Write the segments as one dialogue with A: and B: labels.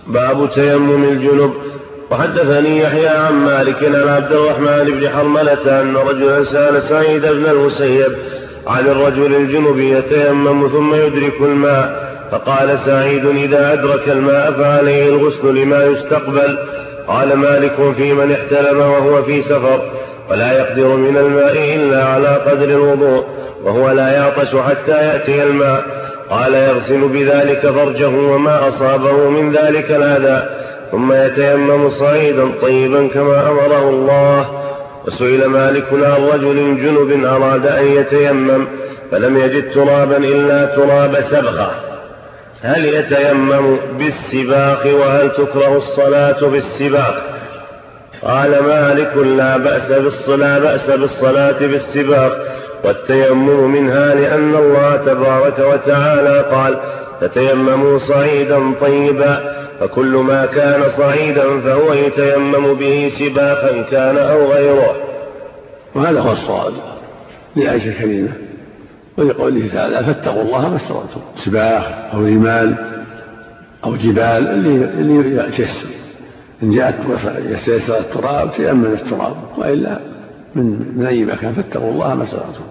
A: باب تيمم الجنب. وحدثني يحيى عن مالك عن عبد الرحمن بن حرملة أن رجلا سأل سعيد بن المسيب عن الرجل الجنب يتيمم ثم يدرك الماء، فقال سعيد: إذا أدرك الماء فعليه الغسل لما يستقبل. قال مالك: في من احتلم وهو في سفر ولا يقدر من الماء إلا على قدر الوضوء وهو لا يعطش حتى يأتي الماء، قال: يغسل بذلك فرجه وما أصابه من ذلك الأذى ثم يتيمم صعيدا طيبا كما أمره الله. وسئل مالك عن رجل جنب أراد أن يتيمم فلم يجد ترابا إلا تراب سبخة، هل يتيمم بالسباخ وهل تكره الصلاة بالسباخ؟ قال مالك: لا بأس بالصلاة بالسباخ والتيمم منها، لأن الله تبارك وتعالى قال: فتيمموا صعيدا طيبا، فكل ما كان صعيدا فهو يتيمم به سباخا كان أو غيره.
B: وهذا هو الصواب لعائشة الكريمة ولقوله تعالى: فاتقوا الله ما استطعتم، سباخ أو رمال أو جبال اللي يتيسر، إن جاءت يستيسر التراب تيمم التراب، وإلا من أي مكان فاتقوا الله ما استطعتم،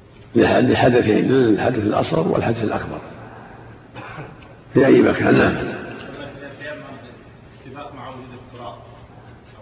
B: للحدث الأصغر والحدث الأكبر في أي مكان.